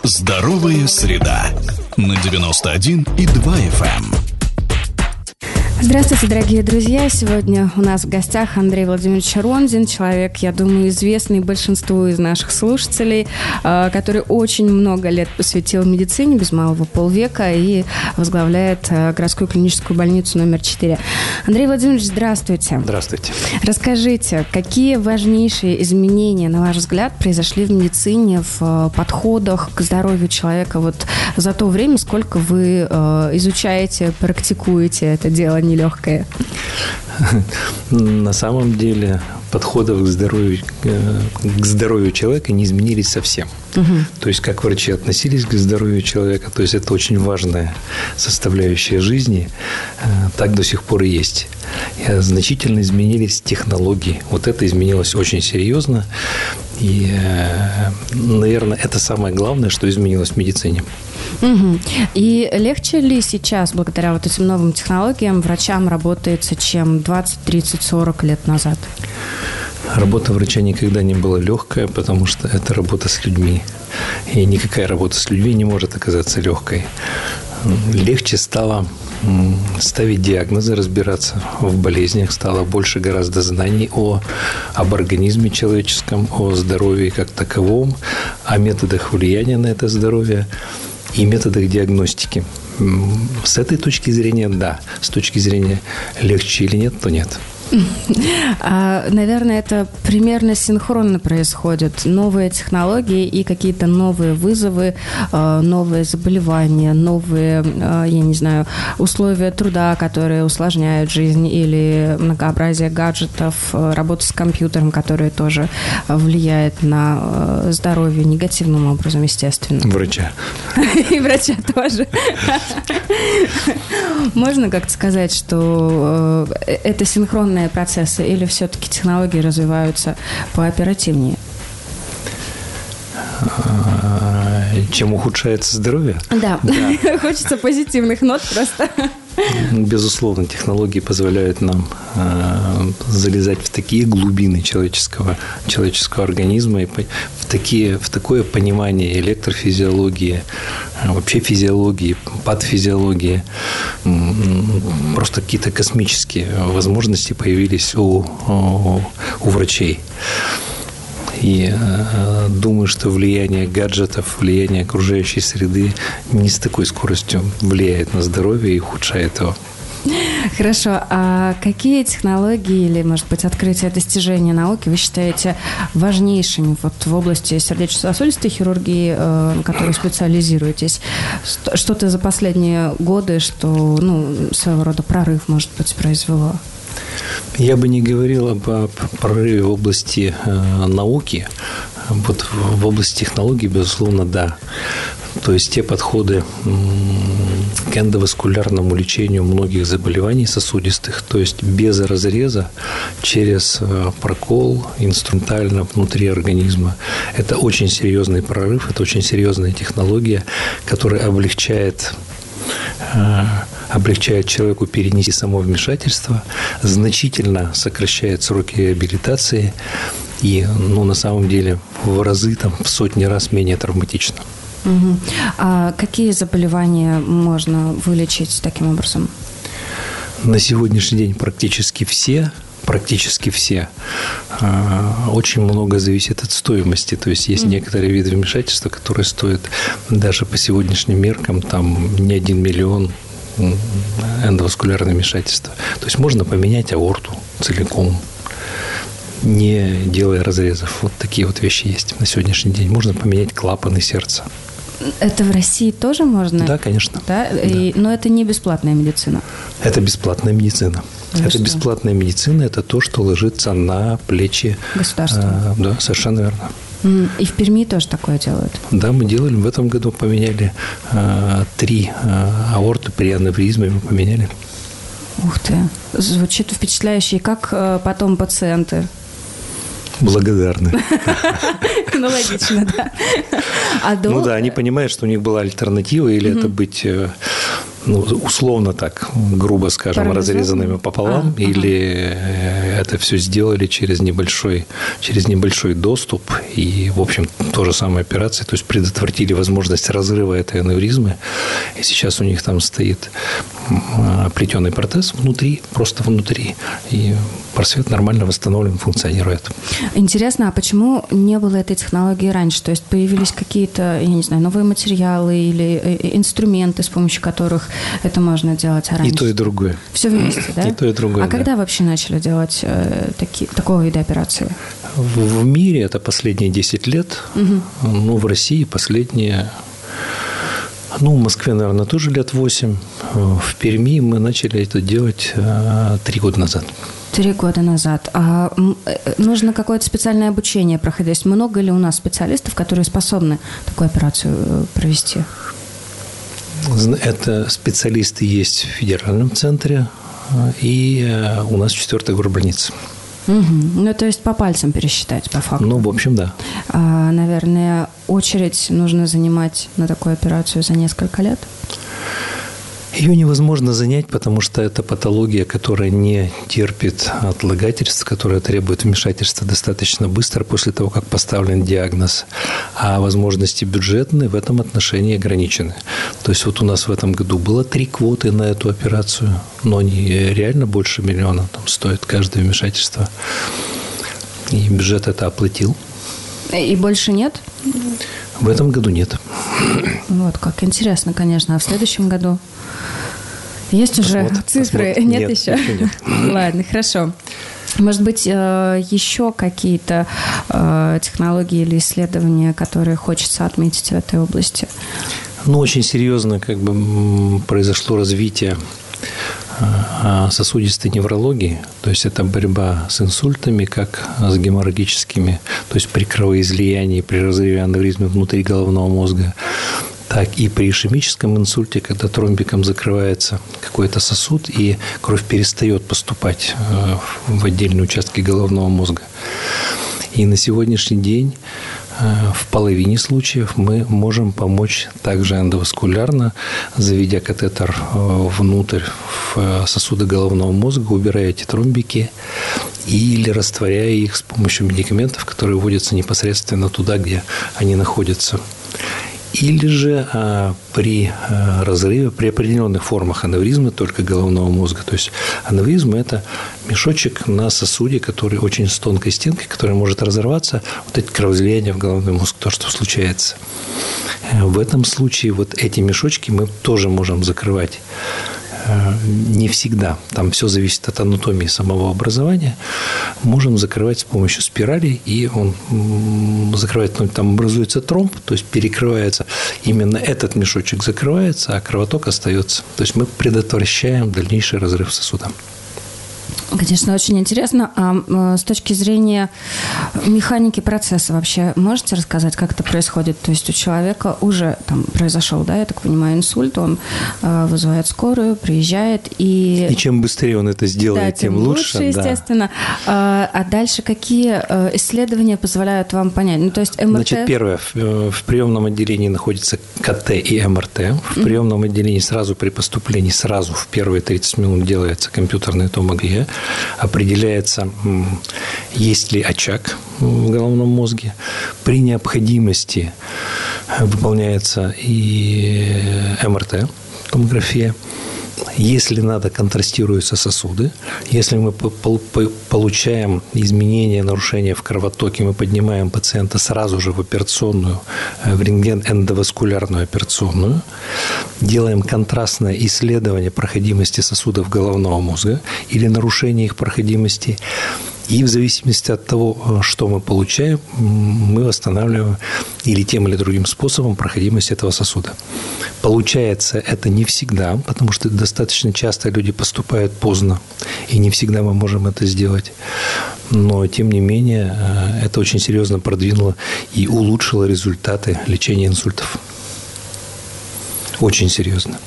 Здоровая среда на 91,2 FM. Здравствуйте, дорогие друзья! Сегодня у нас в гостях Андрей Владимирович Ронзин, человек, я думаю, известный большинству из наших слушателей, который очень много лет посвятил медицине, без малого полвека, и возглавляет городскую клиническую больницу номер 4. Андрей Владимирович, здравствуйте! Здравствуйте! Расскажите, какие важнейшие изменения, на ваш взгляд, произошли в медицине, в подходах к здоровью человека вот за то время, сколько вы изучаете, практикуете это дело нелегкое? На самом деле подходы к здоровью человека не изменились совсем. То есть, как врачи относились к здоровью человека, то есть это очень важная составляющая жизни, так до сих пор и есть. Значительно изменились технологии. Вот это изменилось очень серьезно. И, наверное, это самое главное, что изменилось в медицине. И легче ли сейчас, благодаря вот этим новым технологиям, врачам работается, чем 20, 30, 40 лет назад? Работа врача никогда не была легкая, потому что это работа с людьми. И никакая работа с людьми не может оказаться легкой. Легче стало ставить диагнозы, разбираться в болезнях, стало больше гораздо знаний об организме человеческом, о здоровье как таковом, о методах влияния на это здоровье и методах диагностики. С этой точки зрения, да. С точки зрения легче или нет, то нет. Наверное, это примерно синхронно происходит. Новые технологии и какие-то новые вызовы, новые заболевания, новые, я не знаю, условия труда, которые усложняют жизнь, или многообразие гаджетов, работа с компьютером, которая тоже влияет на здоровье негативным образом, естественно. Врача. И врача тоже. Можно как-то сказать, что это синхронно процессы, или все-таки технологии развиваются пооперативнее? Чем ухудшается здоровье? Да. Хочется позитивных нот просто. Безусловно, технологии позволяют нам залезать в такие глубины человеческого организма и в такое понимание электрофизиологии, вообще физиологии, патофизиологии. Просто какие-то космические возможности появились у врачей. И думаю, что влияние гаджетов, влияние окружающей среды не с такой скоростью влияет на здоровье и ухудшает его. Хорошо. А какие технологии или, может быть, открытия, достижения науки вы считаете важнейшими вот в области сердечно-сосудистой хирургии, на которой специализируетесь? Что-то за последние годы, что, своего рода прорыв, может быть, произвело? Я бы не говорил об прорыве в области науки. Вот в области технологий, безусловно, да. То есть те подходы к эндоваскулярному лечению многих заболеваний сосудистых, то есть без разреза, через прокол инструментально внутри организма. Это очень серьезный прорыв, это очень серьезная технология, которая облегчает человеку перенести само вмешательство, значительно сокращает сроки реабилитации и, на самом деле, в разы, в сотни раз менее травматично. А какие заболевания можно вылечить таким образом? На сегодняшний день практически все. Очень много зависит от стоимости. То есть, есть некоторые виды вмешательства, которые стоят даже по сегодняшним меркам не 1 миллион эндоваскулярное вмешательство. То есть, можно поменять аорту целиком, не делая разрезов. Вот такие вот вещи есть на сегодняшний день. Можно поменять клапаны сердца. Это в России тоже можно? Да, конечно. Да? Но это не бесплатная медицина? Это бесплатная медицина. Бесплатная медицина – это то, что ложится на плечи государства. Да, совершенно верно. И в Перми тоже такое делают? Да, мы делали. В этом году поменяли 3 аорты при аневризме. Мы поменяли. Ух ты. Звучит впечатляюще. И как потом пациенты? Благодарны. Логично, да. Они понимают, что у них была альтернатива, или это быть условно так, грубо скажем, разрезанными пополам, или это все сделали через небольшой доступ, и, в общем, то же самое операция, то есть предотвратили возможность разрыва этой аневризмы, и сейчас у них там стоит плетеный протез внутри, просто внутри, и просвет нормально восстановлен, функционирует. Интересно, а почему не было этой технологии раньше? То есть появились какие-то, я не знаю, новые материалы или инструменты, с помощью которых это можно делать, а раньше? И то, и другое. Все вместе, да? И то, и другое, А когда вообще начали делать такого вида операции? В мире это последние 10 лет, в России последние... в Москве, наверное, тоже лет 8. В Перми мы начали это делать 3 года назад. 3 года назад. А нужно какое-то специальное обучение проходить? Много ли у нас специалистов, которые способны такую операцию провести? Это специалисты есть в федеральном центре и у нас в 4-й горбольнице. То есть по пальцам пересчитать, по факту. В общем, да. Наверное, очередь нужно занимать на такую операцию за несколько лет? Ее невозможно занять, потому что это патология, которая не терпит отлагательств, которая требует вмешательства достаточно быстро после того, как поставлен диагноз. А возможности бюджетные в этом отношении ограничены. То есть вот у нас в этом году было 3 квоты на эту операцию, но они реально больше миллиона там стоит каждое вмешательство. И бюджет это оплатил. И больше нет? В этом году нет. Вот как интересно, конечно. А в следующем году? Есть уже цифры? Нет еще? Нет. Ладно, хорошо. Может быть, еще какие-то технологии или исследования, которые хочется отметить в этой области? Очень серьезно произошло развитие сосудистой неврологии, то есть это борьба с инсультами, как с геморрагическими, то есть при кровоизлиянии, при разрыве аневризмы внутри головного мозга, так и при ишемическом инсульте, когда тромбиком закрывается какой-то сосуд, и кровь перестает поступать в отдельные участки головного мозга. И на сегодняшний день в половине случаев мы можем помочь также эндоваскулярно, заведя катетер внутрь в сосуды головного мозга, убирая эти тромбики или растворяя их с помощью медикаментов, которые вводятся непосредственно туда, где они находятся. Или же при разрыве, при определенных формах аневризмы только головного мозга. То есть аневризма – это мешочек на сосуде, который очень с тонкой стенкой, который может разорваться. Вот эти кровоизлияния в головной мозг, то, что случается. В этом случае вот эти мешочки мы тоже можем закрывать. Не всегда. Там все зависит от анатомии самого образования. Можем закрывать с помощью спиралей, и он закрывает, там образуется тромб, то есть перекрывается. Именно этот мешочек закрывается, а кровоток остается. То есть мы предотвращаем дальнейший разрыв сосуда. Конечно, очень интересно. А с точки зрения механики процесса вообще можете рассказать, как это происходит? То есть у человека уже произошел, да, я так понимаю, инсульт, он вызывает скорую, приезжает и... И чем быстрее он это сделает, тем лучше. Естественно. Да. А дальше какие исследования позволяют вам понять? То есть МРТ... Значит, первое. В приемном отделении находится КТ и МРТ. В приемном отделении сразу при поступлении, сразу в первые 30 минут делается компьютерная томография. Определяется, есть ли очаг в головном мозге. При необходимости выполняется и МРТ, томография. Если надо, контрастируются сосуды. Если мы получаем изменения, нарушения в кровотоке, мы поднимаем пациента сразу же в операционную, в рентген-эндоваскулярную операционную. Делаем контрастное исследование проходимости сосудов головного мозга или нарушения их проходимости. И в зависимости от того, что мы получаем, мы восстанавливаем или тем или другим способом проходимость этого сосуда. Получается это не всегда, потому что достаточно часто люди поступают поздно, и не всегда мы можем это сделать. Но, тем не менее, это очень серьезно продвинуло и улучшило результаты лечения инсультов. Очень серьезно.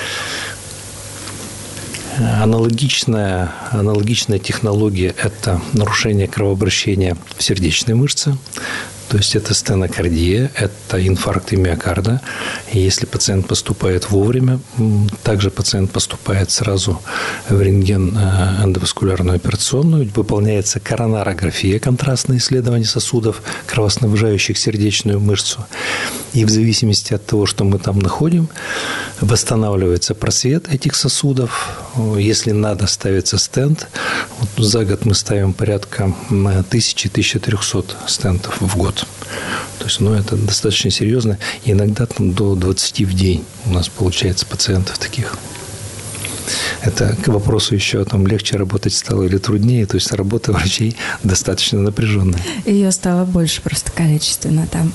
Аналогичная технология – это нарушение кровообращения в сердечной мышце. То То есть это стенокардия, это инфаркт миокарда. И если пациент поступает вовремя, также пациент поступает сразу в рентген эндоваскулярную операционную, выполняется коронарография, контрастное исследование сосудов, кровоснабжающих сердечную мышцу. И в зависимости от того, что мы там находим, восстанавливается просвет этих сосудов. Если надо, ставится стент. Вот за год мы ставим порядка 1000-1300 стентов в год. То есть, это достаточно серьезно. И иногда до 20 в день у нас получается пациентов таких. Это к вопросу еще, легче работать стало или труднее. То есть, работа врачей достаточно напряженная. Ее стало больше просто количественно там.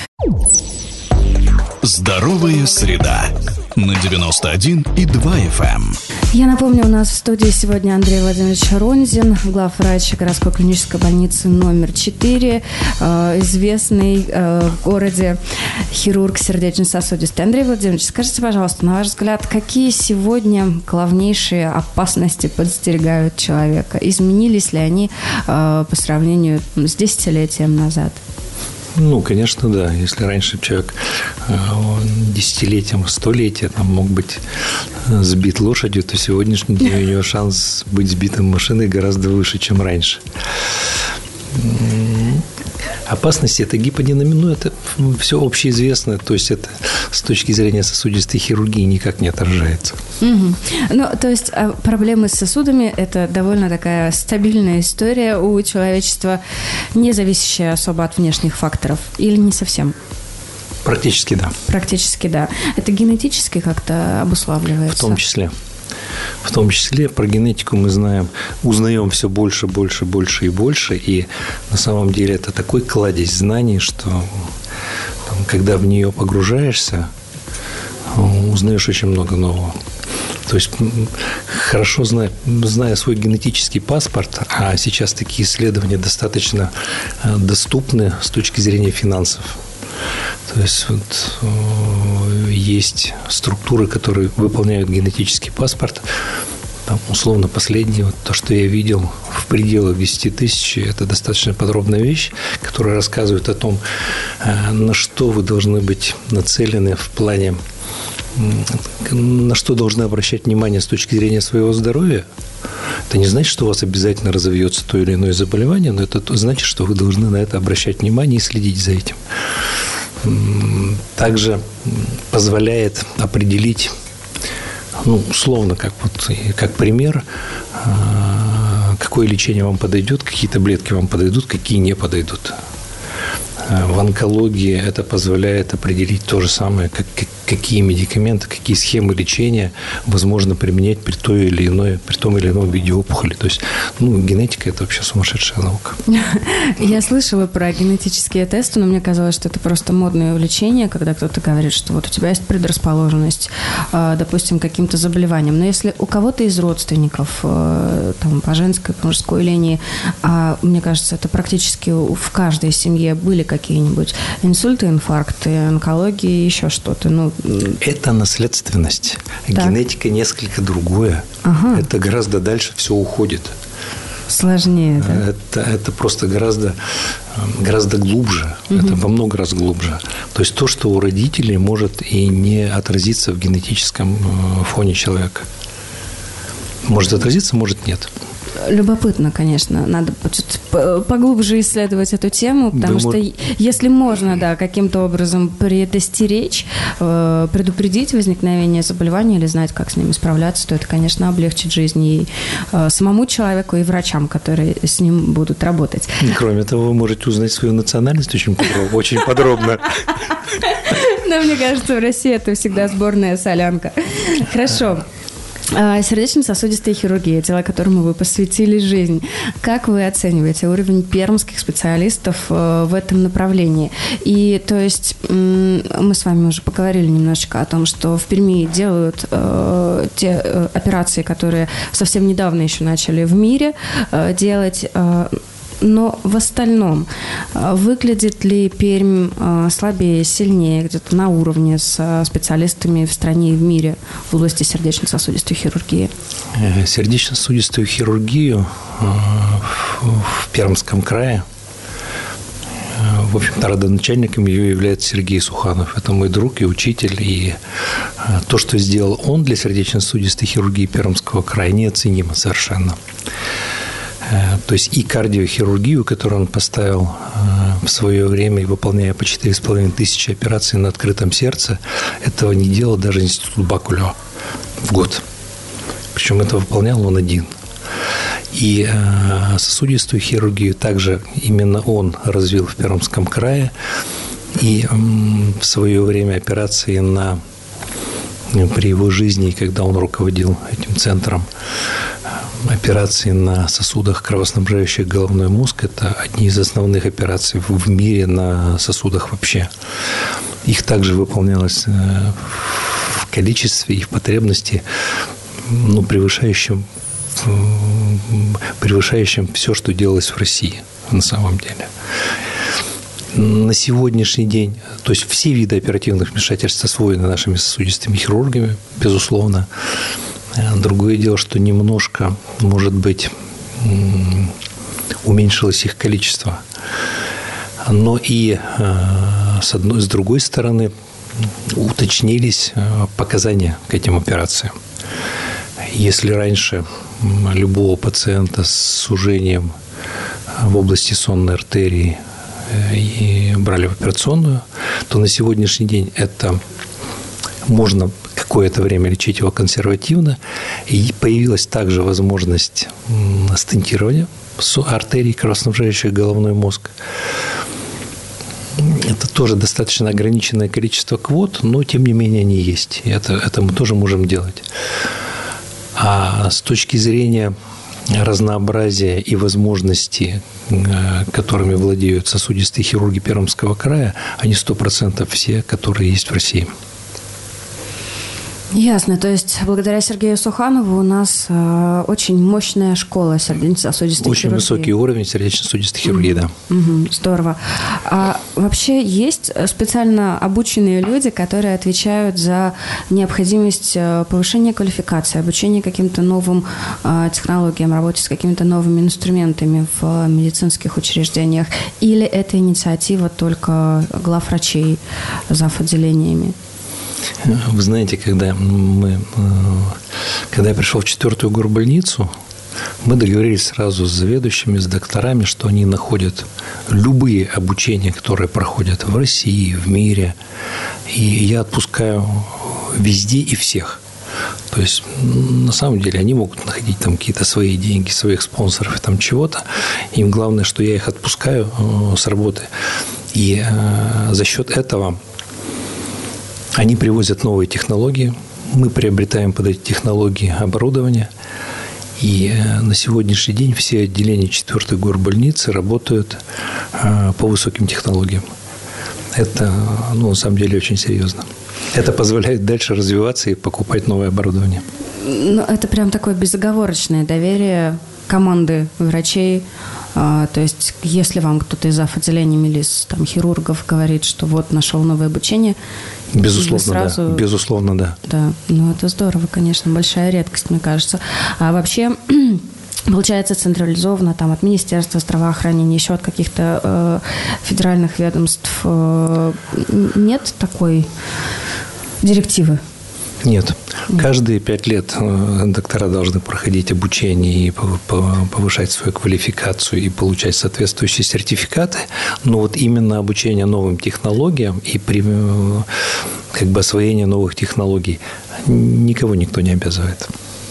Здоровая среда на 91,2 FM. Я напомню, у нас в студии сегодня Андрей Владимирович Ронзин, главврач городской клинической больницы номер 4, известный в городе хирург сердечно-сосудистый. Андрей Владимирович, скажите, пожалуйста, на ваш взгляд, какие сегодня главнейшие опасности подстерегают человека? Изменились ли они по сравнению с десятилетием назад? Конечно, да. Если раньше человек десятилетием, столетия мог быть сбит лошадью, то сегодняшний день у него шанс быть сбитым машиной гораздо выше, чем раньше. Опасности – это гиподинамия, это все общеизвестно, то есть это с точки зрения сосудистой хирургии никак не отражается. То есть проблемы с сосудами – это довольно такая стабильная история у человечества, не зависящая особо от внешних факторов, или не совсем? Практически да. Практически да. Это генетически как-то обуславливается? В том числе про генетику мы узнаем все больше и больше. И на самом деле это такой кладезь знаний, что когда в нее погружаешься, узнаешь очень много нового. То есть хорошо зная свой генетический паспорт, а сейчас такие исследования достаточно доступны с точки зрения финансов. То есть есть структуры, которые выполняют генетический паспорт. Условно последний, то, что я видел в пределах 10 тысяч, это достаточно подробная вещь, которая рассказывает о том, на что вы должны быть нацелены в плане, на что должны обращать внимание с точки зрения своего здоровья. Это не значит, что у вас обязательно разовьется то или иное заболевание, но это значит, что вы должны на это обращать внимание и следить за этим. Также позволяет определить, условно, как пример, какое лечение вам подойдет, какие таблетки вам подойдут, какие не подойдут. В онкологии это позволяет определить то же самое, какие медикаменты, какие схемы лечения возможно применять при том или ином виде опухоли. То есть, генетика – это вообще сумасшедшая наука. Я слышала про генетические тесты, но мне казалось, что это просто модное увлечение, когда кто-то говорит, что вот у тебя есть предрасположенность, допустим, к каким-то заболеваниям. Но если у кого-то из родственников, по женской, по мужской линии, мне кажется, это практически в каждой семье были какие-нибудь инсульты, инфаркты, онкологии, еще что-то. Это наследственность. Так. Генетика несколько другое. Ага. Это гораздо дальше все уходит. Сложнее, да? Это просто гораздо глубже. Это во много раз глубже. То есть то, что у родителей может и не отразиться в генетическом фоне человека. Может отразиться, может нет. Любопытно, конечно. Надо поглубже исследовать эту тему, потому что если можно, каким-то образом предостеречь, предупредить возникновение заболевания или знать, как с ними справляться, то это, конечно, облегчит жизнь и самому человеку, и врачам, которые с ним будут работать. И, кроме того, вы можете узнать свою национальность очень подробно. Но мне кажется, в России это всегда сборная солянка. Хорошо. Сердечно-сосудистая хирургия, дело которому вы посвятили жизнь. Как вы оцениваете уровень пермских специалистов в этом направлении? И, то есть, мы с вами уже поговорили немножечко о том, что в Перми делают те операции, которые совсем недавно еще начали в мире делать. Но в остальном, выглядит ли Пермь слабее, сильнее, где-то на уровне с специалистами в стране и в мире в области сердечно-сосудистой хирургии? Сердечно-сосудистую хирургию в Пермском крае В общем-то, родоначальником ее является Сергей Суханов. Это мой друг и учитель. И то, что сделал он для сердечно-сосудистой хирургии Пермского края, неоценимо совершенно. То есть и кардиохирургию, которую он поставил в свое время, выполняя по 4500 операций на открытом сердце, этого не делал даже институт Бакулева в год. Причем это выполнял он один. И сосудистую хирургию также именно он развил в Пермском крае. И в свое время операции при его жизни, когда он руководил этим центром, операции на сосудах, кровоснабжающих головной мозг, это одни из основных операций в мире на сосудах вообще. Их также выполнялось в количестве и в потребности, превышающем все, что делалось в России на самом деле. На сегодняшний день, то есть все виды оперативных вмешательств освоены нашими сосудистыми хирургами, безусловно. Другое дело, что немножко, может быть, уменьшилось их количество. Но и с другой стороны уточнились показания к этим операциям. Если раньше любого пациента с сужением в области сонной артерии и брали в операционную, то на сегодняшний день это можно какое-то время лечить его консервативно. И появилась также возможность стентирования артерий, кровоснабжающих головной мозг. Это тоже достаточно ограниченное количество квот, но тем не менее они есть. И это мы тоже можем делать. А с точки зрения разнообразия и возможностей, которыми владеют сосудистые хирурги Пермского края, они 100% все, которые есть в России. Ясно. То есть, благодаря Сергею Суханову у нас очень мощная школа сердечно-сосудистой хирургии. Очень высокий уровень сердечно-сосудистой хирургии, да. Здорово. А вообще есть специально обученные люди, которые отвечают за необходимость повышения квалификации, обучения каким-то новым технологиям, работе с какими-то новыми инструментами в медицинских учреждениях? Или это инициатива только главврачей, зав. Отделениями? Вы знаете, когда я пришел в 4-ю горбольницу, мы договорились сразу с заведующими, с докторами, что они находят любые обучения, которые проходят в России, в мире, и я отпускаю везде и всех. То есть, на самом деле, они могут находить там какие-то свои деньги, своих спонсоров и там чего-то. Им главное, что я их отпускаю с работы. И за счет этого они привозят новые технологии, мы приобретаем под эти технологии оборудование, и на сегодняшний день все отделения 4-й горбольницы работают по высоким технологиям. Это, на самом деле, очень серьезно. Это позволяет дальше развиваться и покупать новое оборудование. Это прям такое безоговорочное доверие команды врачей. То есть, если вам кто-то из отделений или там, хирургов говорит, что вот нашел новое обучение, безусловно, сразу... да. Безусловно, да. Да, это здорово, конечно, большая редкость, мне кажется. А вообще, получается, централизованно там от Министерства здравоохранения, еще от каких-то федеральных ведомств нет такой директивы? Нет. Каждые 5 лет доктора должны проходить обучение и повышать свою квалификацию и получать соответствующие сертификаты. Но вот именно обучение новым технологиям и освоение новых технологий никого никто не обязывает.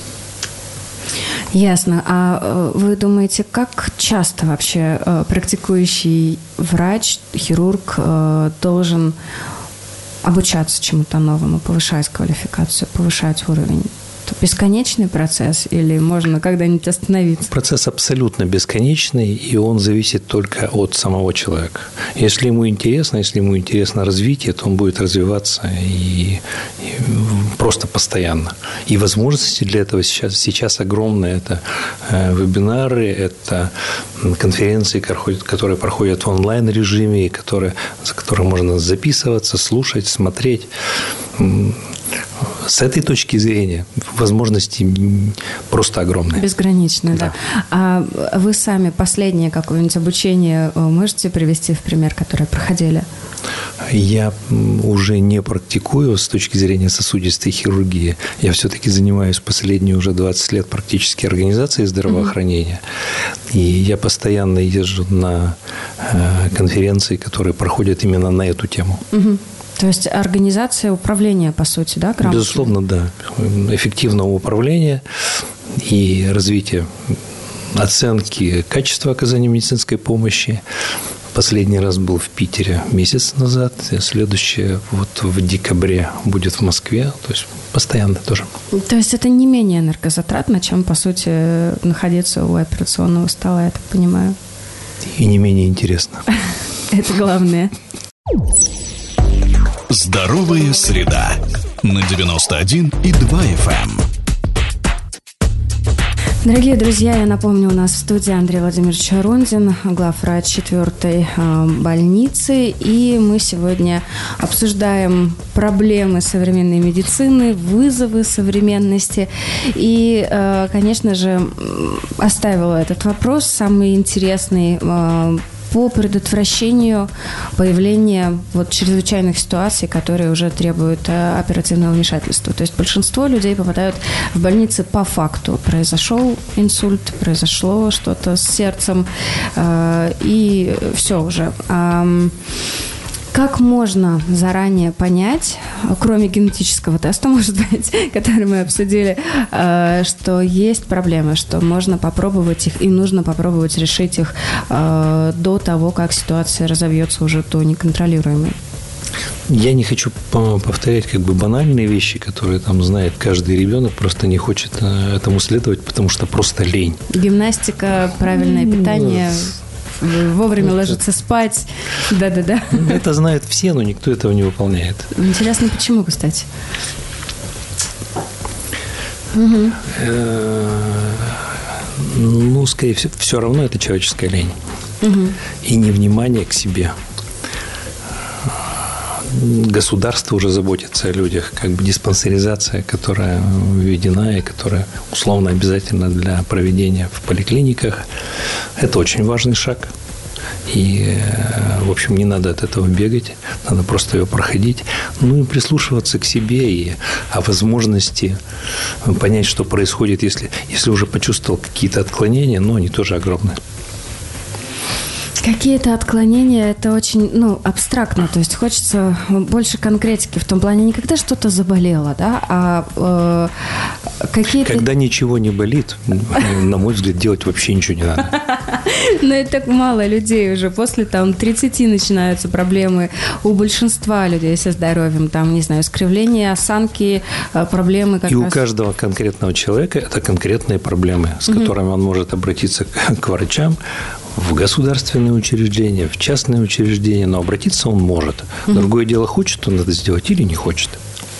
Ясно. А вы думаете, как часто вообще практикующий врач, хирург должен обучаться чему-то новому, повышать квалификацию, повышать уровень? Это бесконечный процесс или можно когда-нибудь остановиться? Процесс абсолютно бесконечный, и он зависит только от самого человека. Если ему интересно развитие, то он будет развиваться и просто постоянно. И возможности для этого сейчас огромные. Это вебинары, это конференции, которые проходят в онлайн-режиме, за которые можно записываться, слушать, смотреть. С этой точки зрения возможности просто огромные. Безграничные, да. А вы сами последнее какое-нибудь обучение можете привести в пример, которое проходили? Я уже не практикую с точки зрения сосудистой хирургии. Я все-таки занимаюсь последние уже 20 лет практически организацией здравоохранения. И я постоянно езжу на конференции, которые проходят именно на эту тему. То есть организация управления, по сути, да, грамотно? Безусловно, да. Эффективного управления и развития оценки качества оказания медицинской помощи. Последний раз был в Питере месяц назад. Следующее вот в декабре будет в Москве. То есть постоянно тоже. То есть это не менее энергозатратно, чем, по сути, находиться у операционного стола, я так понимаю. И не менее интересно. Это главное. Здоровая среда на 91,2 FM. Дорогие друзья, я напомню, у нас в студии Андрей Владимирович Рундин, главврач 4-й больницы, и мы сегодня обсуждаем проблемы современной медицины, вызовы современности, и, конечно же, оставила этот вопрос, самый интересный, по предотвращению появления вот чрезвычайных ситуаций, которые уже требуют оперативного вмешательства. То есть большинство людей попадают в больницы по факту. Произошел инсульт, произошло что-то с сердцем, и все уже. Как можно заранее понять, кроме генетического теста, может быть, который мы обсудили, что есть проблемы, что можно попробовать их и нужно попробовать решить их до того, как ситуация разовьется уже до неконтролируемой? Я не хочу повторять как бы банальные вещи, которые там знает каждый ребенок, просто не хочет этому следовать, потому что просто лень. Гимнастика, правильное питание... Вовремя ложиться спать. Да-да-да. Это знают все, но никто этого не выполняет. Интересно, почему, кстати? Ну, скорее всего, все равно это человеческая лень. И невнимание к себе. Государство уже заботится о людях, как бы диспансеризация, которая введена и которая условно обязательна для проведения в поликлиниках. Это очень важный шаг. И, в общем, не надо от этого бегать, надо просто ее проходить. Ну и прислушиваться к себе и о возможности понять, что происходит, если уже почувствовал какие-то отклонения, но они тоже огромные. Какие-то отклонения, это очень, абстрактно, то есть хочется больше конкретики в том плане, не когда что-то заболело, да, а какие-то... Когда ничего не болит, на мой взгляд, делать вообще ничего не надо. Но это так мало людей уже, после 30 начинаются проблемы у большинства людей со здоровьем, не знаю, искривление осанки, проблемы как раз... И у каждого конкретного человека это конкретные проблемы, с которыми он может обратиться к врачам, в государственные учреждения, в частные учреждения, но обратиться он может. Другое дело, хочет он это сделать или не хочет.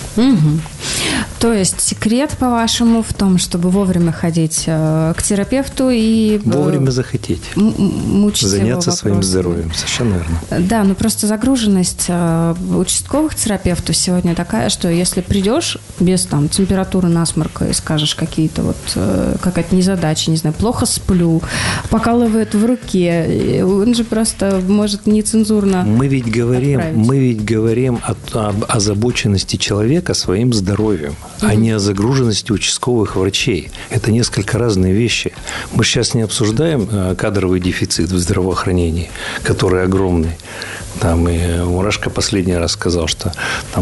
То есть секрет, по-вашему, в том, чтобы вовремя ходить к терапевту и... Вовремя захотеть. Заняться своим здоровьем. Совершенно верно. Да, но просто загруженность участковых терапевтов сегодня такая, что если придешь без температуры, насморка и скажешь какие-то какая-то незадача, не знаю, плохо сплю, покалывает в руке, он же просто может нецензурно Мы ведь говорим об озабоченности человека своим здоровьем, а не о загруженности участковых врачей. Это несколько разные вещи. Мы сейчас не обсуждаем кадровый дефицит в здравоохранении, который огромный. И Мурашко последний раз сказал, что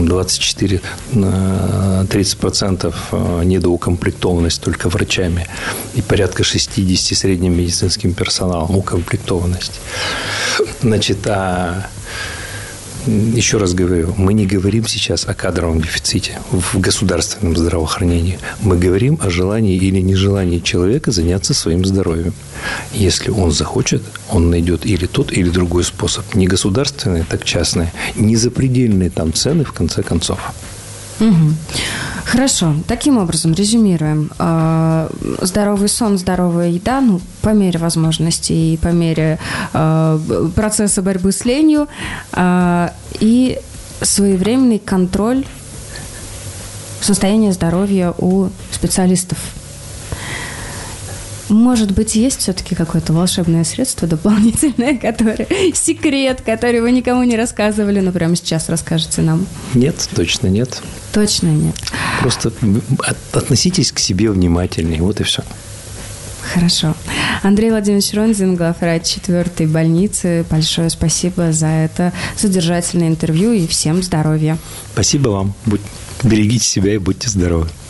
24-30% недоукомплектованность только врачами и порядка 60% средним медицинским персоналом укомплектованность. Еще раз говорю, мы не говорим сейчас о кадровом дефиците в государственном здравоохранении. Мы говорим о желании или нежелании человека заняться своим здоровьем. Если он захочет, он найдет или тот, или другой способ. Не государственный, так частный. Не запредельные цены, в конце концов. Хорошо. Таким образом, резюмируем. Здоровый сон, здоровая еда, ну, по мере возможностей и по мере процесса борьбы с ленью, и своевременный контроль состояния здоровья у специалистов. Может быть, есть все-таки какое-то волшебное средство дополнительное, секрет, который вы никому не рассказывали, но прямо сейчас расскажете нам? Нет, точно нет. Точно нет. Просто относитесь к себе внимательнее, вот и все. Хорошо. Андрей Владимирович Ронзин, главврач 4-й больницы. Большое спасибо за это содержательное интервью и всем здоровья. Спасибо вам. Берегите себя и будьте здоровы.